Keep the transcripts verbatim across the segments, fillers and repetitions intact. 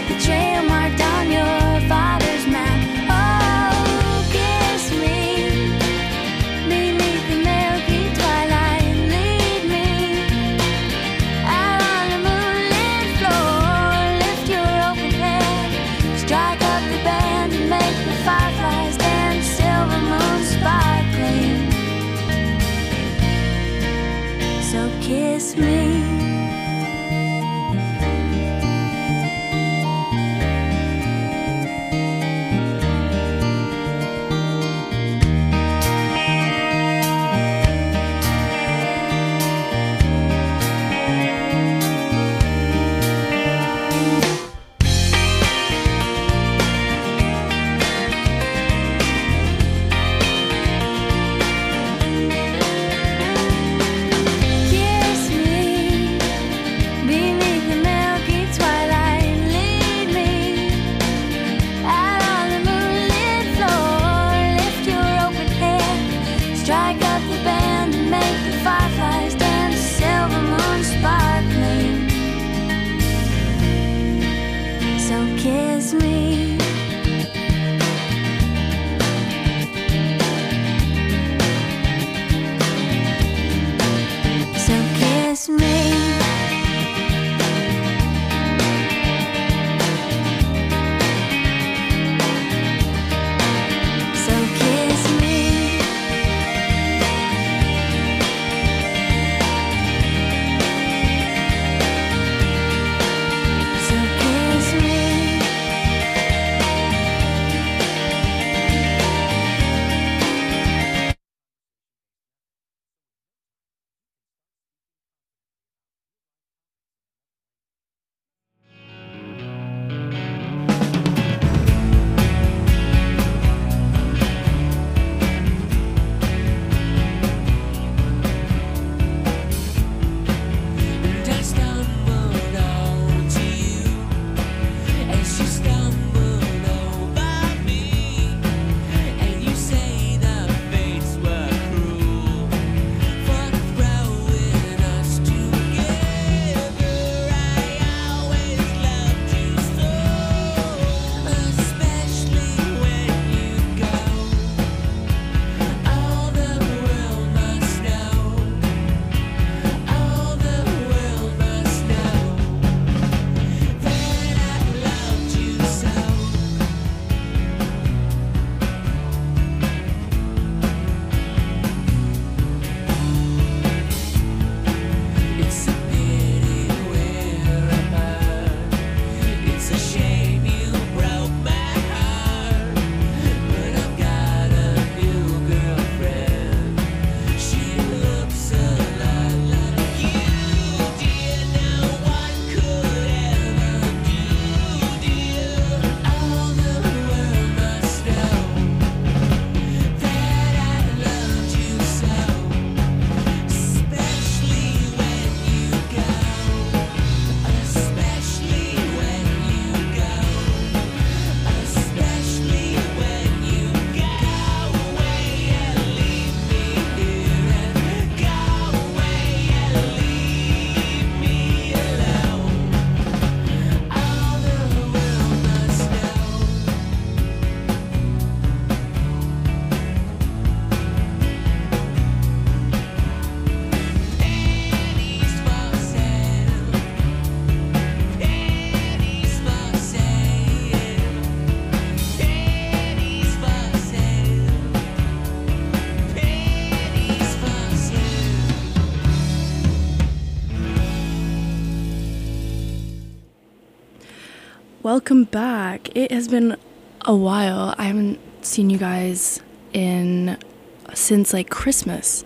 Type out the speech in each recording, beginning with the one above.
Welcome back. It has been a while. I haven't seen you guys in since like Christmas.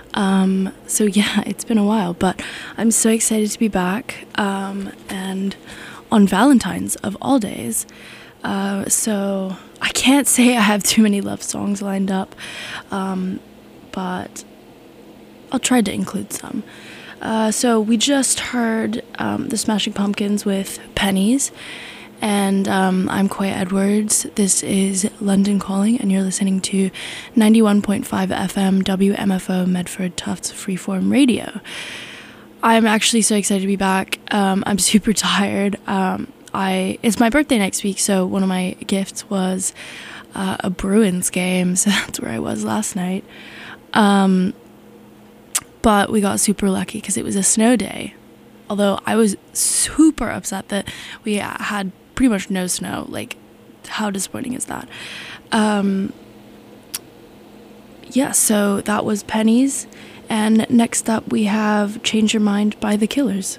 Um, so yeah, it's been a while, but I'm so excited to be back. Um, and on Valentine's of all days. Uh, so I can't say I have too many love songs lined up, um, but I'll try to include some. Uh, so we just heard um, the Smashing Pumpkins with Pennies, and um, I'm Koya Edwards. This is London Calling, and you're listening to ninety-one point five F M W M F O Medford Tufts Freeform Radio. I'm actually so excited to be back. Um, I'm super tired. Um, I it's my birthday next week, so one of my gifts was uh, a Bruins game, so that's where I was last night. Um, but we got super lucky because it was a snow day. Although I was super upset that we had pretty much no snow. Like, how disappointing is that? Um, yeah, so that was Pennies. And next up we have Change Your Mind by The Killers.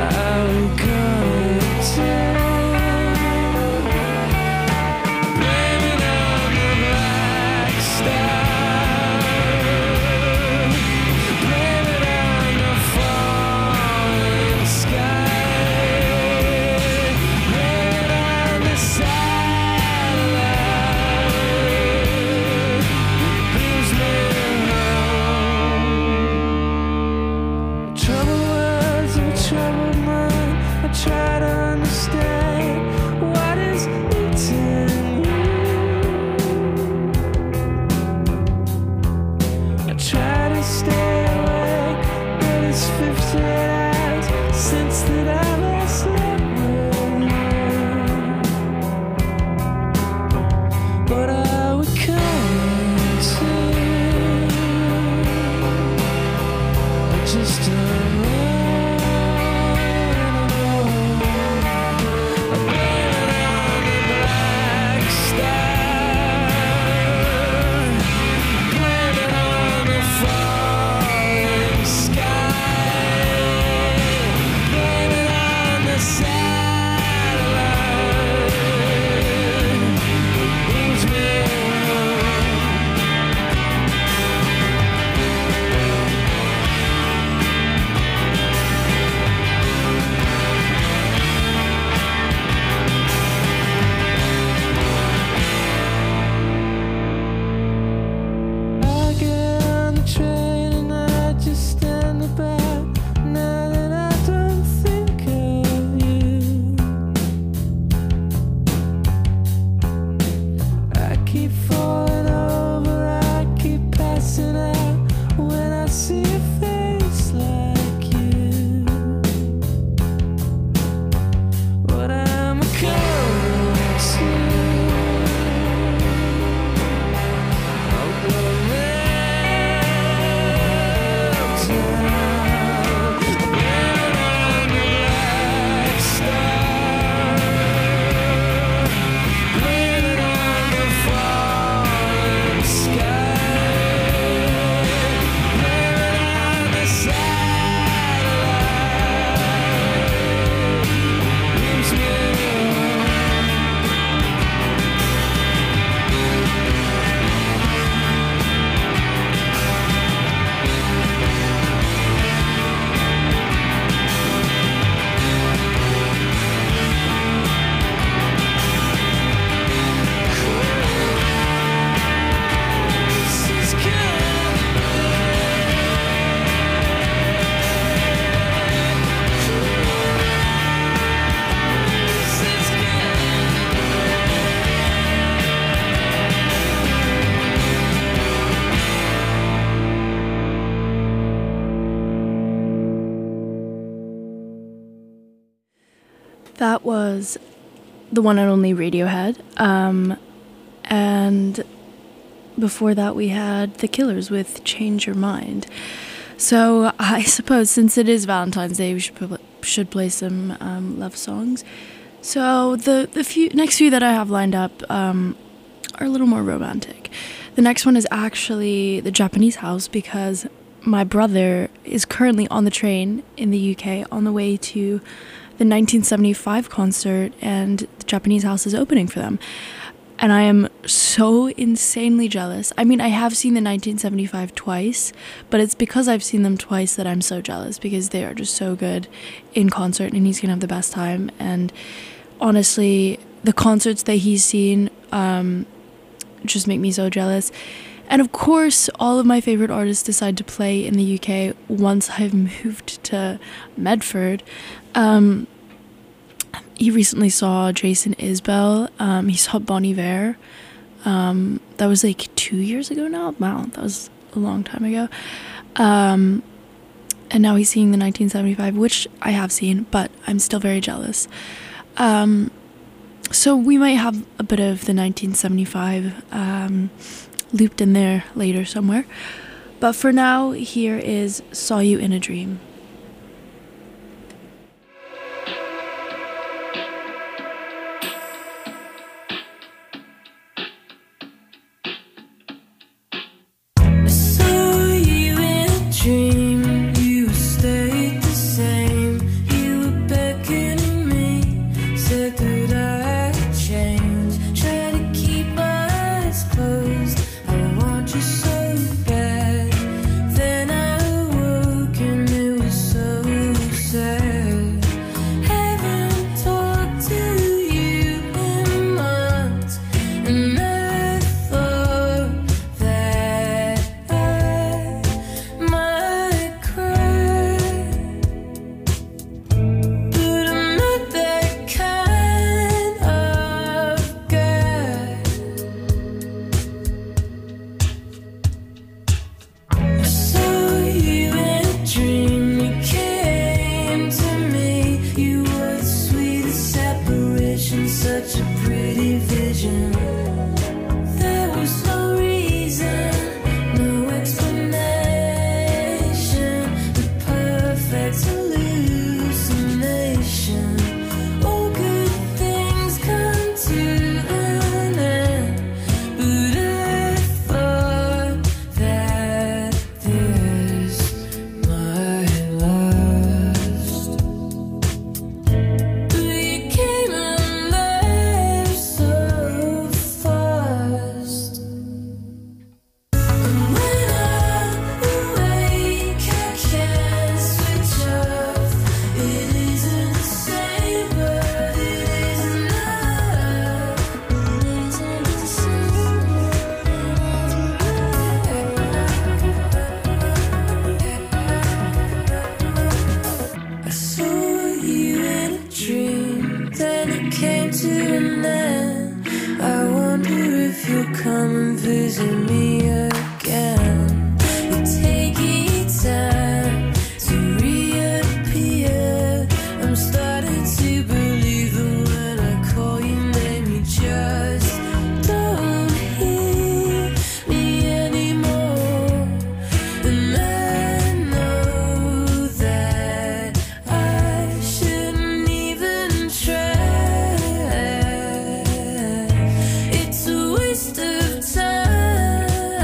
Rain That was the one and only Radiohead. Um, and before that, we had The Killers with Change Your Mind. So I suppose since it is Valentine's Day, we should pl- should play some um, love songs. So the the few next few that I have lined up um, are a little more romantic. The next one is actually The Japanese House, because my brother is currently on the train in the U K on the way to the nineteen seventy-five concert, and The Japanese House is opening for them. And I am so insanely jealous. I mean, I have seen the nineteen seventy-five twice, but it's because I've seen them twice that I'm so jealous, because they are just so good in concert and he's gonna have the best time. And honestly, the concerts that he's seen um, just make me so jealous. And of course, all of my favorite artists decide to play in the U K once I've moved to Medford. Um, he recently saw Jason Isbell. Um, he saw Bon Iver. Um, that was like two years ago now. Wow, that was a long time ago. Um, and now he's seeing the nineteen seventy-five, which I have seen, but I'm still very jealous. Um, so we might have a bit of the nineteen seventy-five um, looped in there later somewhere. But for now, here is Saw You in a Dream. It's a waste of time.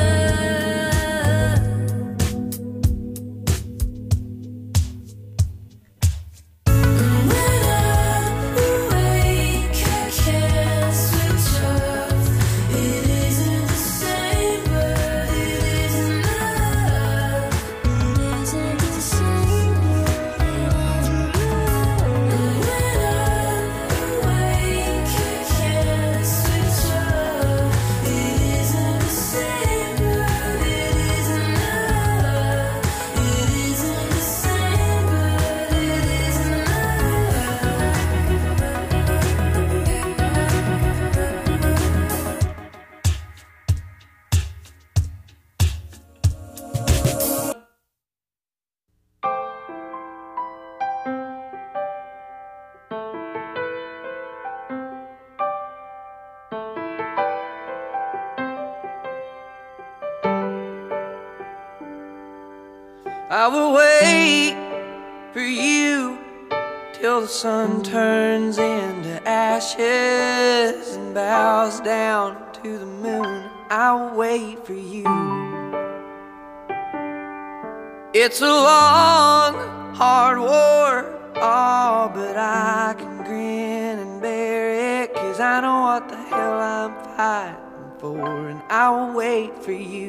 I will wait for you till the sun turns into ashes and bows down to the moon. I will wait for you. It's a long, hard war, oh, but I can grin and bear it, 'cause I know what the hell I'm fighting for, and I will wait for you.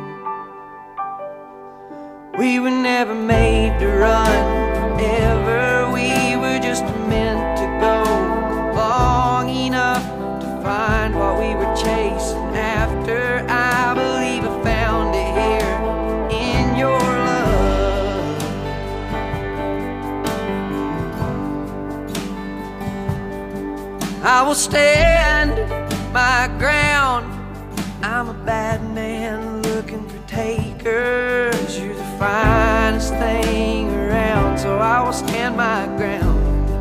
We were never made to run forever, we were just meant to go long enough to find what we were chasing after. I believe I found it here in your love. I will stand my ground. I'm a bad man looking for takers. You're the finest thing around, so I will stand my ground.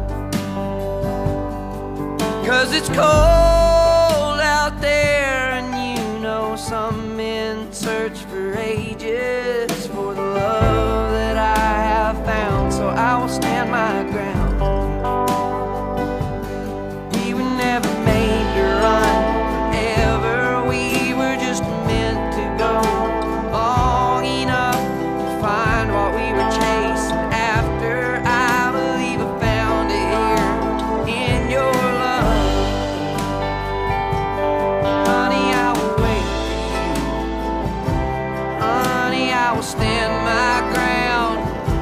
'Cause it's cold out there, and you know some men search for ages for the love that I have found, so I will stand my ground. We were never made to run forever, we were just meant to go long enough to find what we were chasing after. I believe I found it here in your love. Honey, I will wait for you. Honey, I will stand my ground.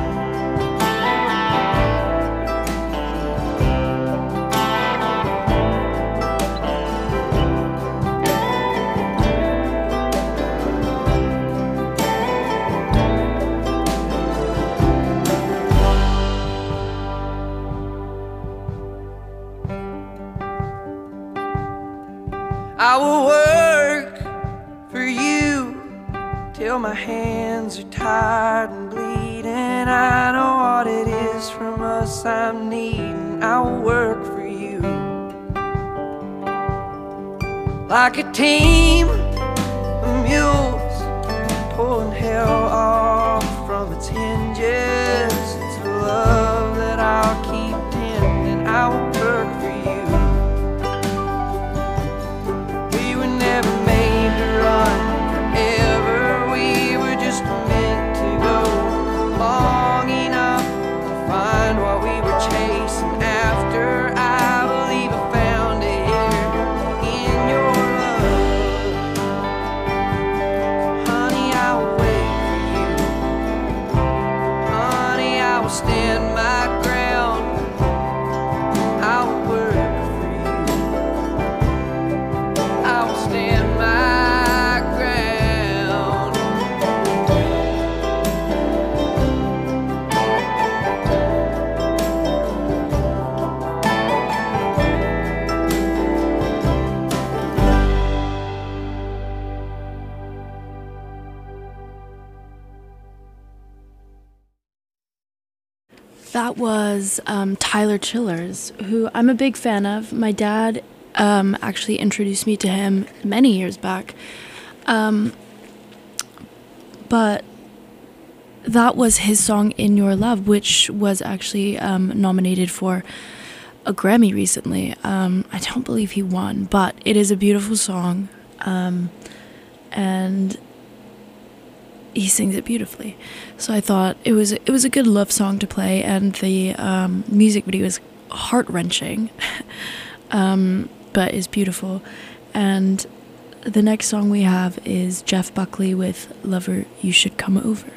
I will work for you till my hands are tired and bleeding. I know what it is from us I'm needing. I will work for you like a team of mules pulling hell off from its hinges. It's the love that I'll keep tending. I will work for you. Never made to run forever, we were just meant to go long enough to find what we were chasing after. I believe I found it here in your love. Honey, I will wait for you. Honey, I will stand my ground. I will work for you. I will stand my ground. That was um, Tyler Childers, who I'm a big fan of. My dad um, actually introduced me to him many years back. Um, but that was his song In Your Love, which was actually um, nominated for a Grammy recently. Um, I don't believe he won, but it is a beautiful song. Um, and he sings it beautifully. So I thought it was it was a good love song to play, and the um, music video is heart-wrenching, um, but is beautiful. And the next song we have is Jeff Buckley with Lover, You Should Come Over.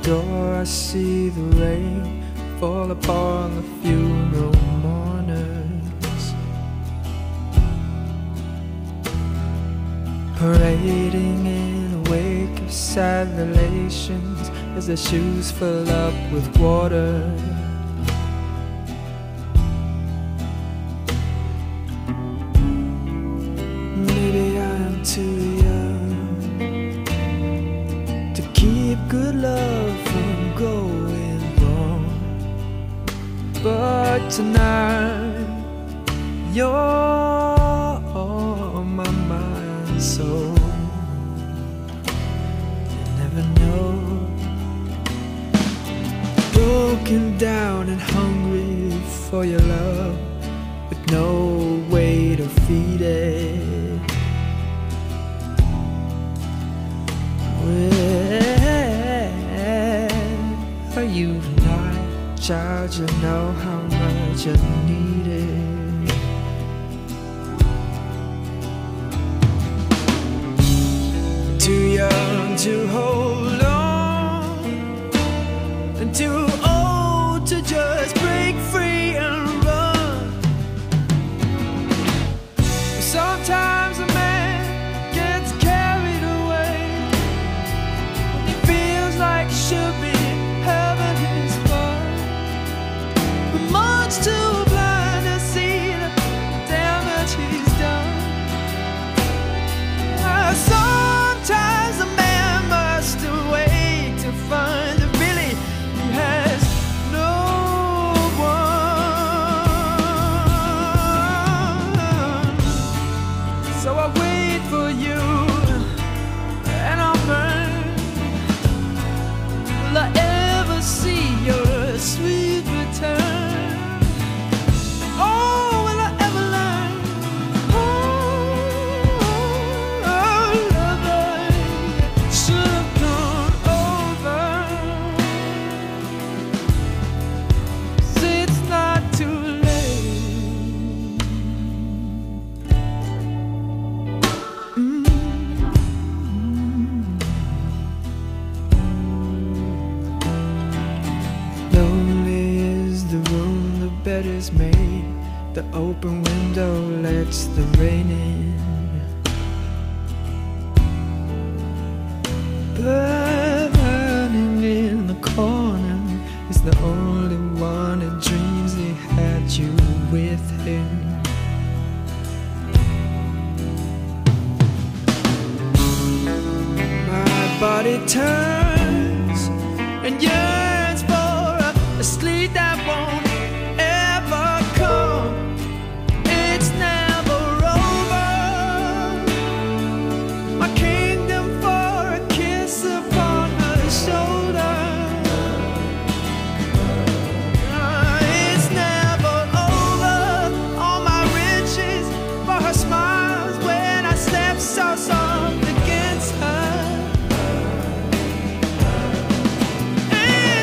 door I see the rain fall upon the funeral mourners, parading in a wake of sad relations as their shoes fill up with water. Maybe I'm too young to keep good love from going wrong, but tonight you're on my mind, so you never know. Broken down and hungry for your love, with no way to feed it. Where are you tonight, child? You know how much I need it. Too young to hold on, and too old to just break free and run. Sometimes a man gets carried away when he feels like should be having his fun, but much too blind to see the damage he's done. Uh, sometimes a man must awake to find that really he has no one. So I wait for you, and I'll burn. Will I ever see your sweet return? Oh, will I ever learn? Oh, lover, should have gone over. Say it's not too late. Mm. Lonely is the room the bed is made, the open window lets the rain in. Burning in the corner is the only one that dreams he had you with him. My body turns and yearns for a, a sleep that won't ever come. It's never over. My kingdom for a kiss upon her shoulder. Uh, it's never over. All my riches for her smiles when I slept so soft against her. And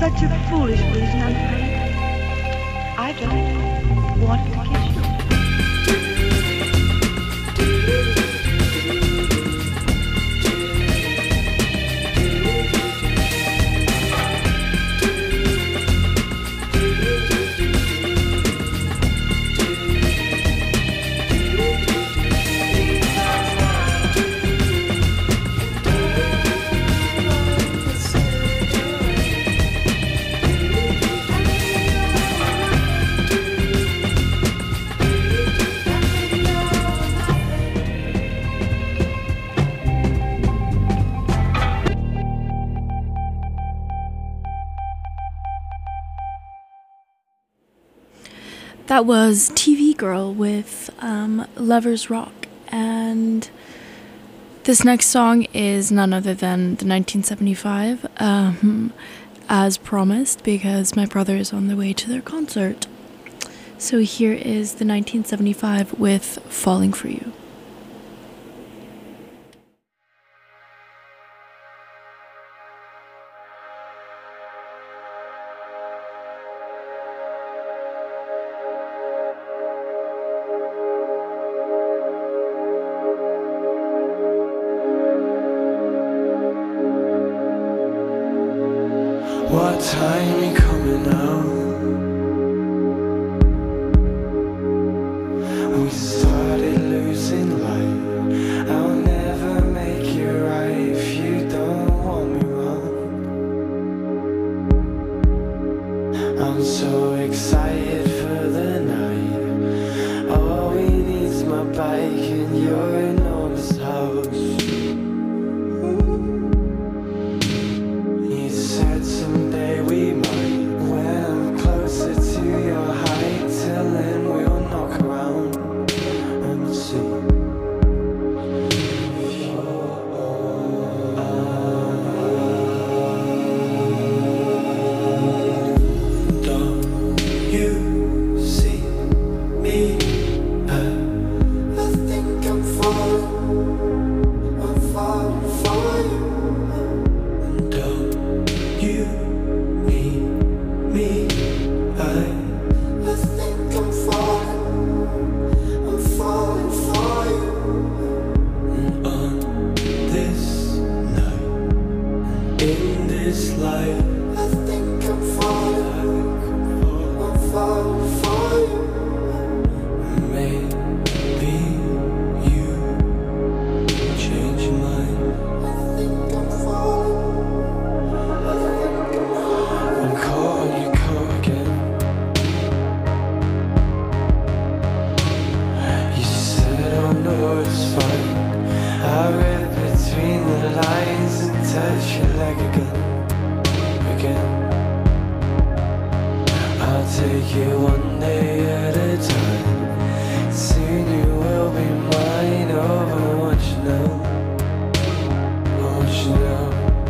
such a foolish reason, I'm afraid. I just wanted to kiss you. That was T V Girl with um, Lovers Rock, and this next song is none other than the nineteen seventy-five, um, as promised, because my brother is on the way to their concert. So here is the nineteen seventy-five with Falling For You. What time you coming out? We started losing light. I'll never make it right if you don't want me wrong. I'm so excited for the night. All we need's my bike and your enormous house. Someday we might, when I'm closer to your height. Till then we'll knock around and see if you're alright. Don't you see me? I, I think I'm falling, I'm falling for you. And don't you need me? I, I think I'm falling, I'm falling for you. And on this night, in this light, I think I'm falling, I'm falling for you. Maybe you change your mind. I think I'm falling. I'm caught on your coat again. You said, oh no, it's fine. I read between the lines and touch your leg again, again. I'll take you one day at a time. Soon you will be mine. Oh, but I want you now, I want you now.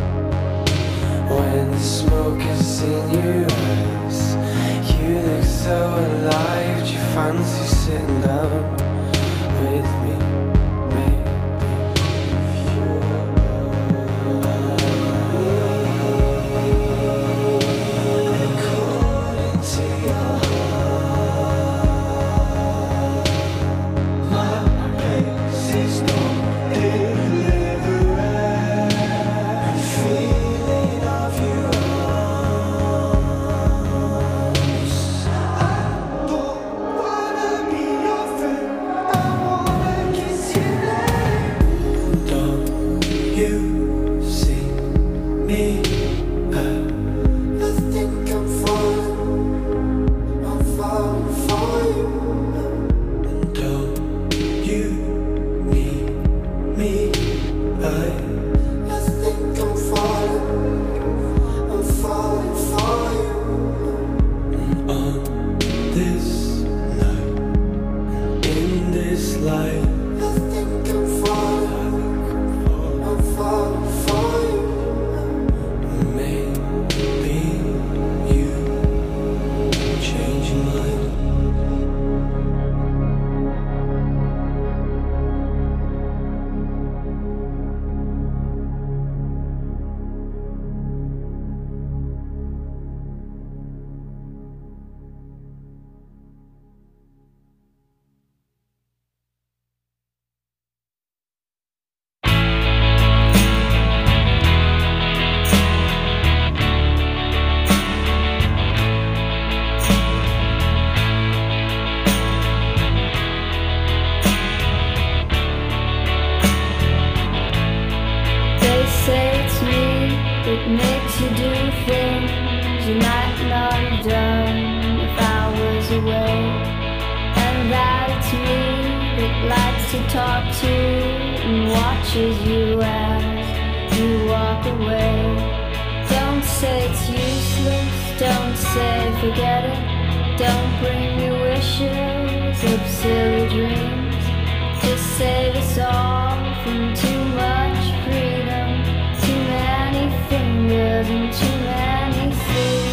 When the smoke is in your eyes, you look so alive. Do you fancy sitting down with me? Maybe if you're according to your heart, my pace is no deliverance. Feeling of you. I don't wanna be your friend. to talk to and watches you as you walk away. Don't say it's useless, don't say forget it. Don't bring me wishes of silly dreams. Just save us all from too much freedom, too many fingers and too many sleeves.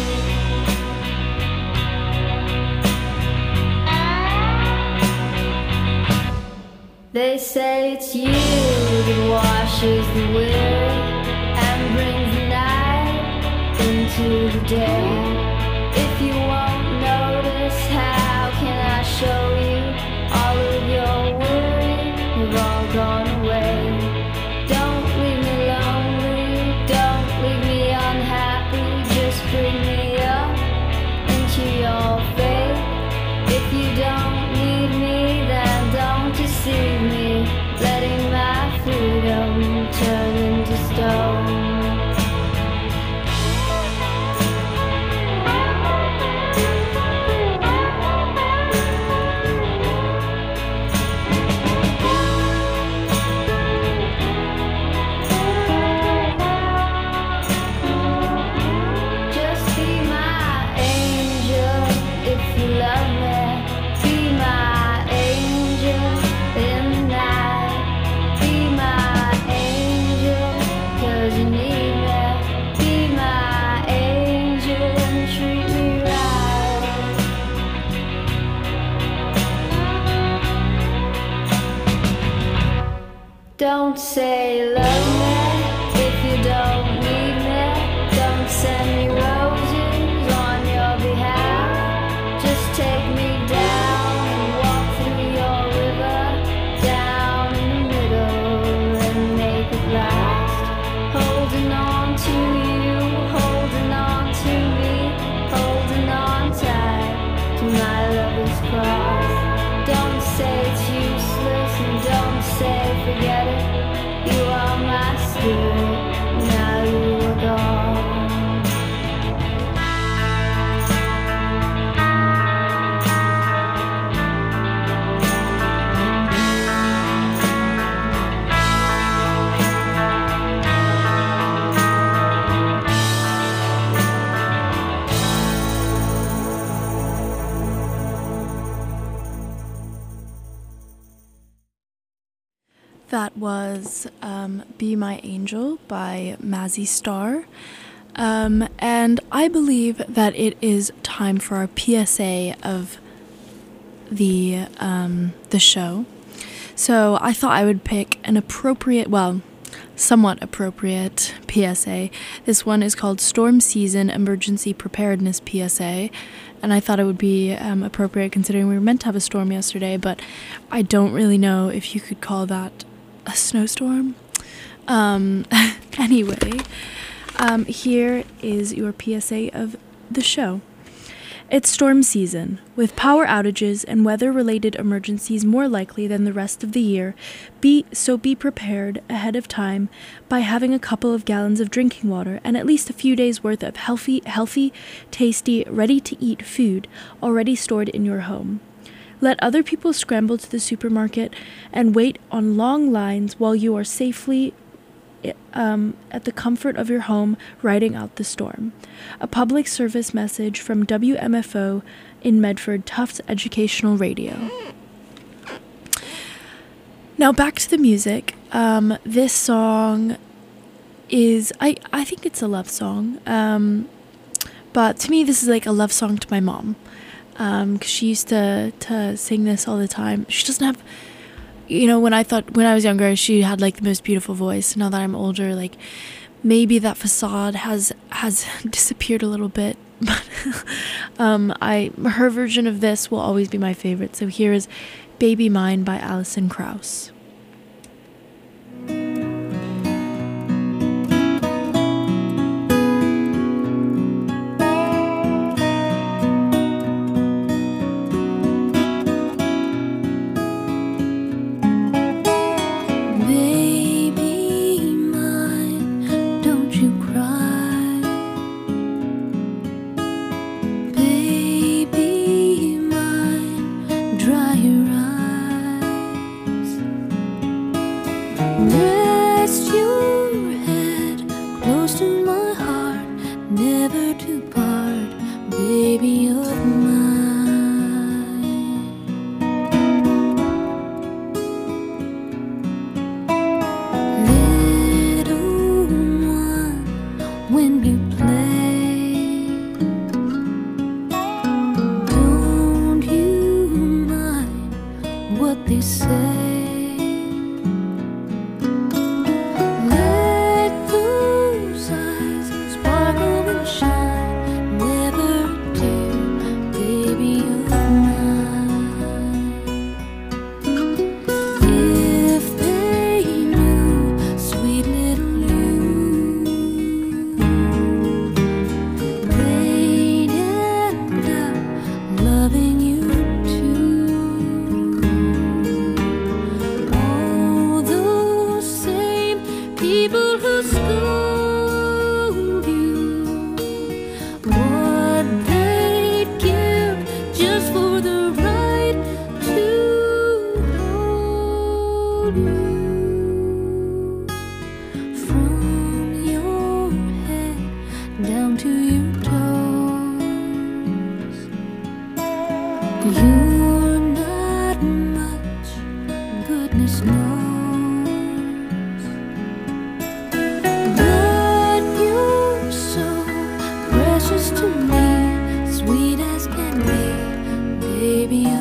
They say it's you that washes the weary and brings the night into the day. If you won't notice, how can I show you? All of your worry have all gone away. Don't leave me lonely, don't leave me unhappy. Just bring me up into your faith. If you don't need me, then don't deceive me, letting my freedom turn into stone. Don't say love me if you don't need me. Don't send me roses on your behalf. Just take me down and walk through your river, down in the middle and make it last. Holding on to you, holding on to me, holding on tight to my lover's cross. Don't say it's useless and don't say forget it. You are my spirit, now you are gone. That was um, Be My Angel by Mazzy Star. Um, and I believe that it is time for our P S A of the um, the show. So I thought I would pick an appropriate, well, somewhat appropriate P S A. This one is called Storm Season Emergency Preparedness P S A. And I thought it would be um, appropriate considering we were meant to have a storm yesterday, but I don't really know if you could call that a snowstorm. Um, anyway, um, here is your P S A of the show. It's storm season. With power outages and weather-related emergencies more likely than the rest of the year, be so be prepared ahead of time by having a couple of gallons of drinking water and at least a few days' worth of healthy, healthy, tasty, ready-to-eat food already stored in your home. Let other people scramble to the supermarket and wait on long lines while you are safely um, at the comfort of your home riding out the storm. A public service message from W M F O in Medford Tufts Educational Radio. Now back to the music. Um, this song is, I, I think it's a love song, um, but to me this is like a love song to my mom. Um, 'cause she used to, to sing this all the time. She doesn't have, you know, when I thought, when I was younger, she had like the most beautiful voice. Now that I'm older, like maybe that facade has, has disappeared a little bit, but, um, I, her version of this will always be my favorite. So here is Baby Mine by Alison Krauss. Dry your eyes. never to part, baby of mine. Little one, when you play, don't you mind what they say? You're not much, goodness knows, but you're so precious to me, sweet as can be, baby of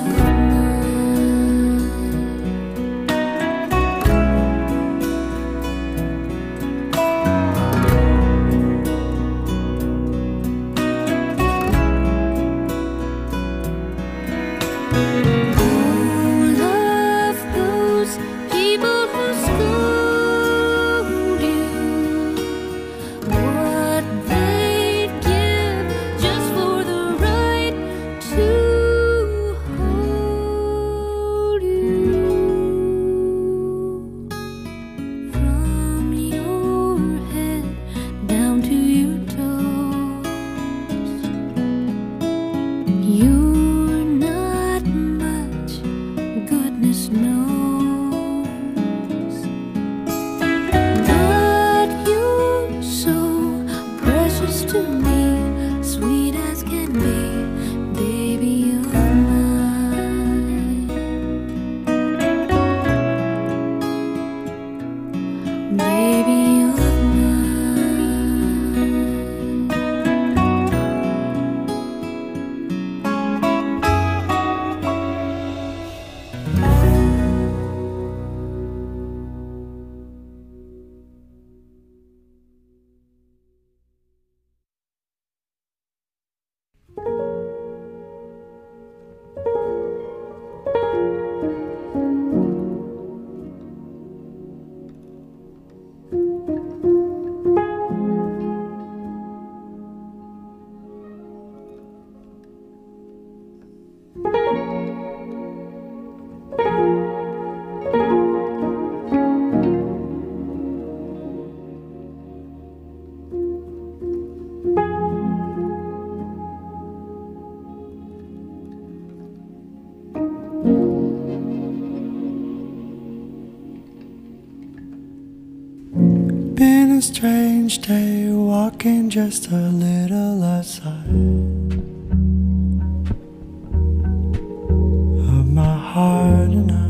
Been a strange day, walking just a little outside of my heart, and I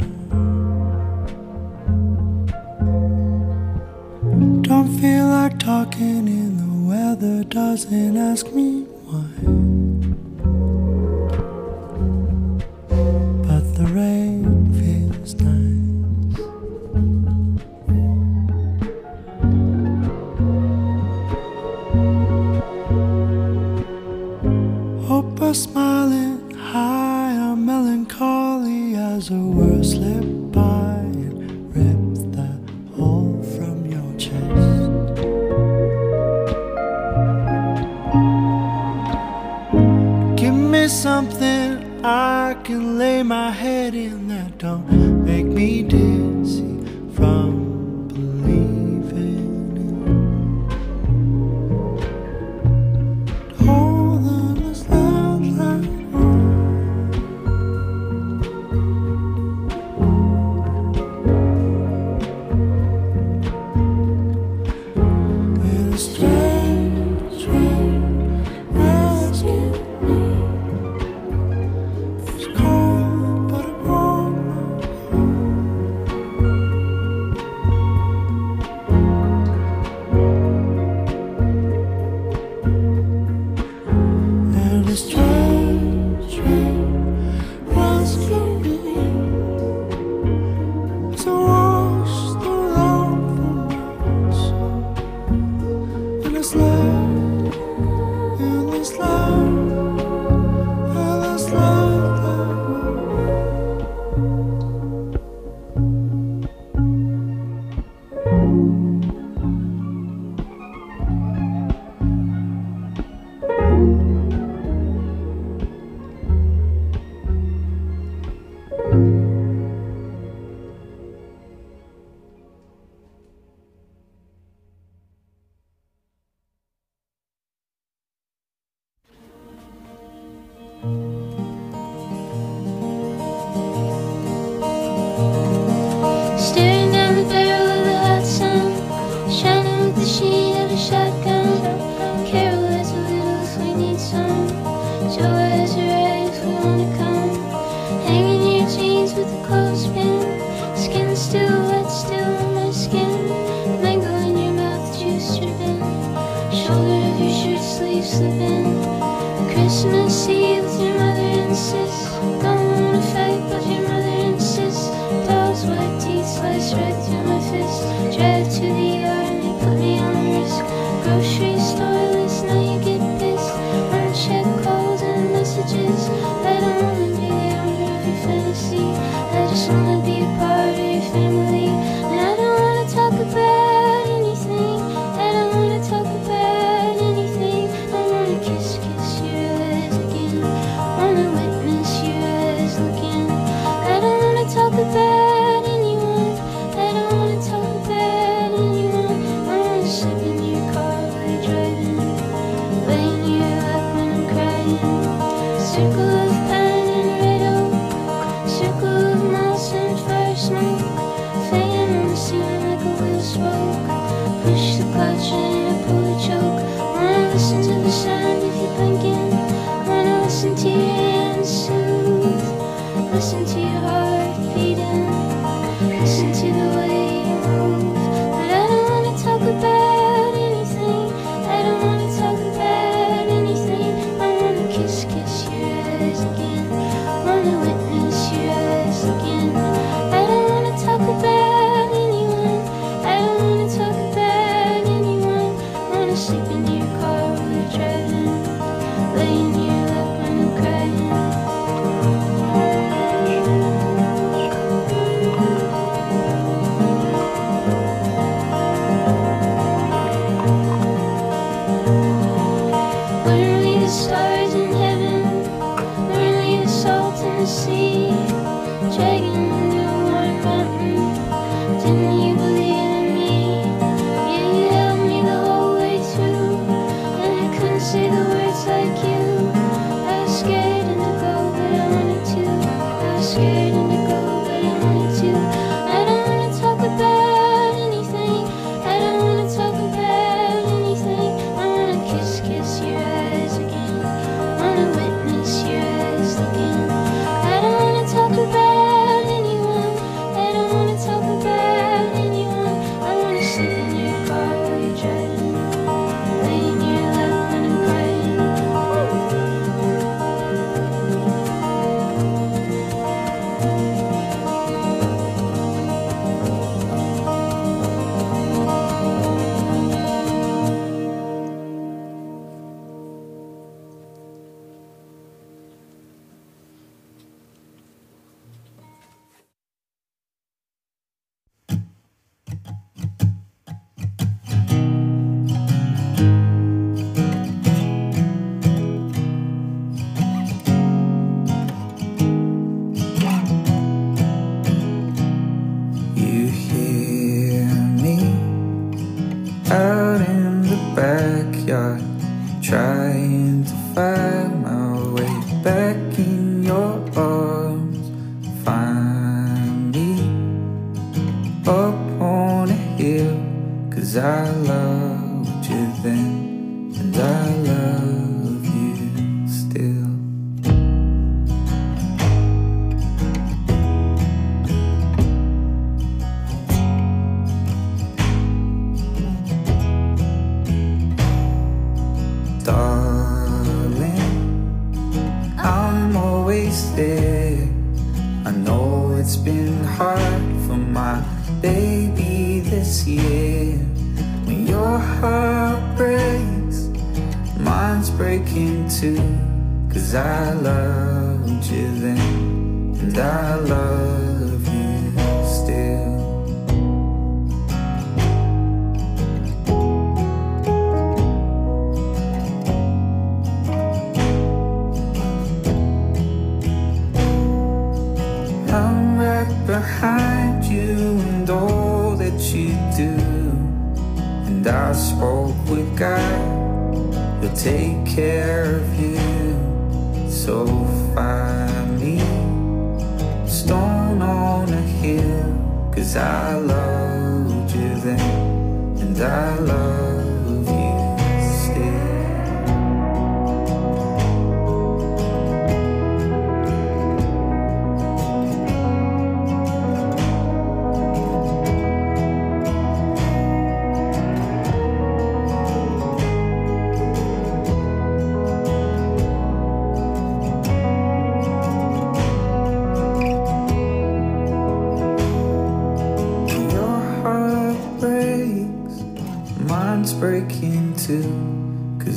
don't feel like talking, and the weather doesn't ask me why, but the rain feels nice. Hope are smiling high on melancholy as the world slipped by and ripped that hole from your chest. Give me something I can lay my head in that don't make me dizzy from believing in. Hold on, let's love like in a strange way. sleeping. Christmas Eve with your mother insists. Don't wanna fight, but your mother insists. Doll's white teeth slice right through my fist. Drive to the yard and they put me on risk. Grocery store list, now you get pissed. Uncheck calls and messages. I don't wanna be the owner of your fantasy. I just wanna be a part of your family. And I don't wanna talk about anything. I don't wanna talk about anything. I wanna kiss, kiss your eyes again. Wanna witness your eyes looking. I don't wanna talk about anyone. I don't wanna talk about anyone. I wanna sleep in your car while you're driving. Lay in your lap when I'm crying. Circle of pine and red oak. Circle of moss and fire smoke. Fan on the ceiling like a wheel spoke. Push the clutch and I pull the choke. Wanna listen to the sound of you blinking. Wanna listen to your hands soothe. Listen to your heart beating. Listen to the way you move. But I don't wanna talk about anything. I don't wanna talk about anything. I wanna kiss, kiss your eyes again. Wanna witness your eyes again. I don't wanna talk about anyone. I don't wanna talk about anyone. Wanna sleep in your car while you're driving. Lay in your lap when I'm crying. Weren't we the stars in heaven? Weren't we the salt in the sea? Dragging into a warm mountain. Didn't you believe in me? Yeah, you held me the whole way through. And I couldn't say the words like you. I was scared and to go, but I wanted to. I was scared and to go, but I wanted to. I don't wanna talk about anything. I don't wanna talk about anything. I wanna kiss, kiss your eyes again. Wanna witness your eyes again. I don't wanna talk about anyone. I don't wanna talk about anyone. I wanna sleep in your car while you're driving. Lay in your lap when I'm crying. You hear me out in the backyard, trying to find my way back in your arms. Find me up on a hill, 'cause I loved you then, and I love you still. Darling, I'm always there. I know it's been hard for my baby this year. When your heart breaks, mine's breaking too. 'Cause I loved you then, and I love you still. I'm right behind you and all that you do. And I spoke with God, he'll take care of you. So find me stone on a hill, 'cause I loved you then, and I love you still.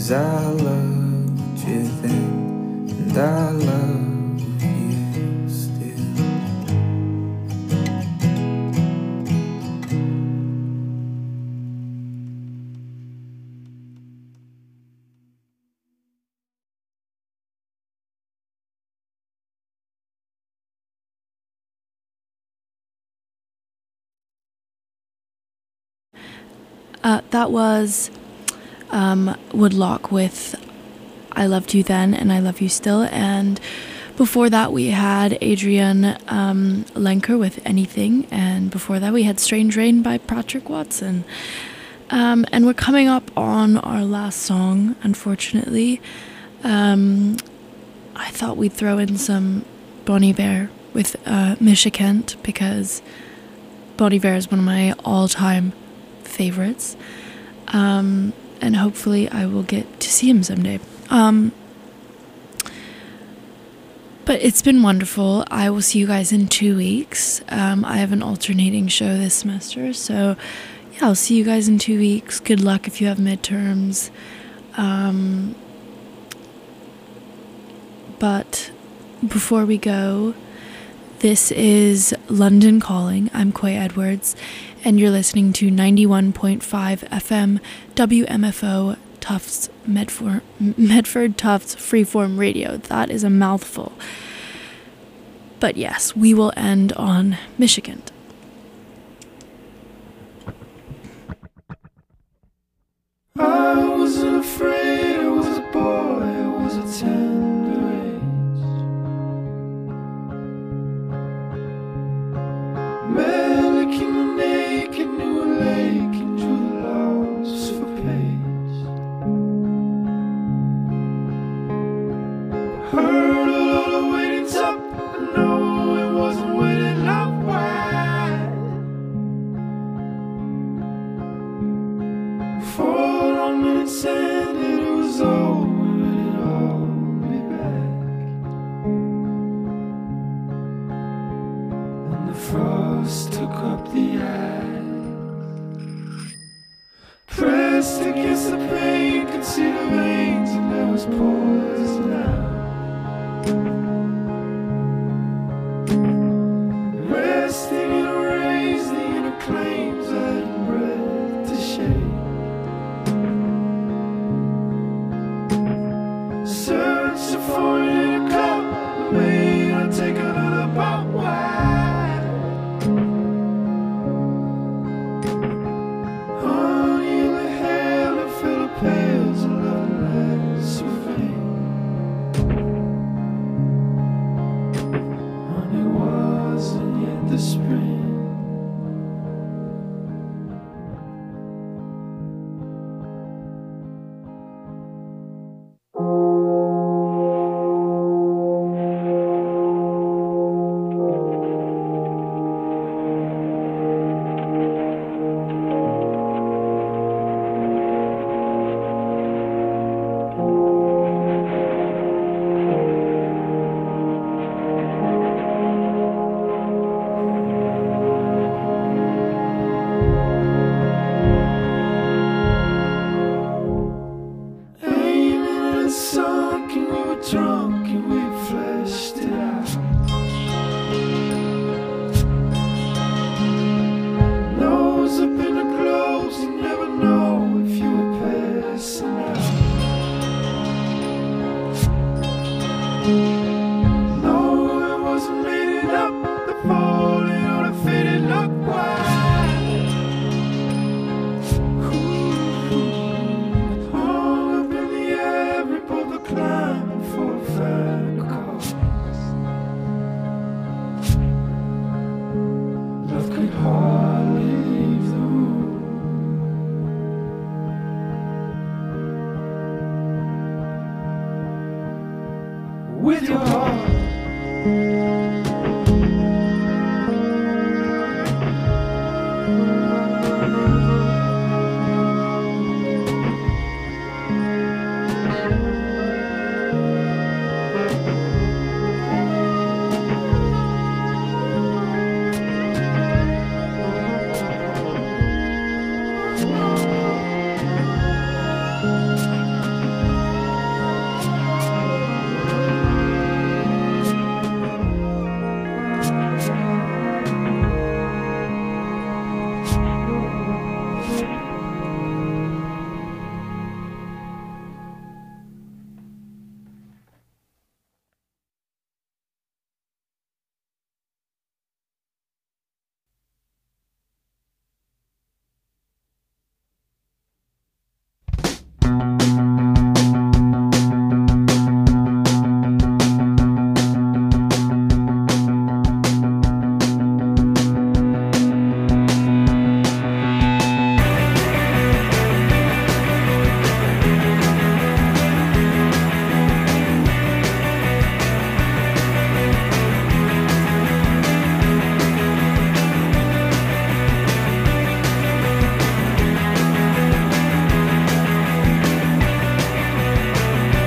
'cause I loved you then, and I love you still. Uh, that was um, Woodlock with I Loved You Then and I Love You Still. And before that, we had Adrian um, Lenker with Anything. And before that, we had Strange Rain by Patrick Watson. Um, and we're coming up on our last song, unfortunately. Um, I thought we'd throw in some Bon Iver with uh, Misha Kent, because Bon Iver is one of my all-time favorites, um, and hopefully I will get to see him someday. Um, but it's been wonderful. I will see you guys in two weeks. Um, I have an alternating show this semester, so yeah, I'll see you guys in two weeks. Good luck if you have midterms. Um, but before we go, this is London Calling. I'm Coy Edwards, and you're listening to ninety-one point five F M W M F O Tufts Medford, Medford Tufts Freeform Radio. That is a mouthful. But yes, we will end on Michigan. I wasn't afraid, I was a boy, I was a tender age. Mannequin the naked, knew a lake and drew the laws of a page. Heard a lot of waiting's up, I know it wasn't waiting up wide. Four long minutes ended, it was over, it'd all be back. And the frost took up the ice, pressed against the pain, could see the veins, and there was poison out. Resting in a raise, the inner claims I hadn't breath to shake. Searching for it in a cup, may I take another bout wide. Honey in the hair that fill the pails and love less of vain. Honey wasn't yet the spring. With your heart.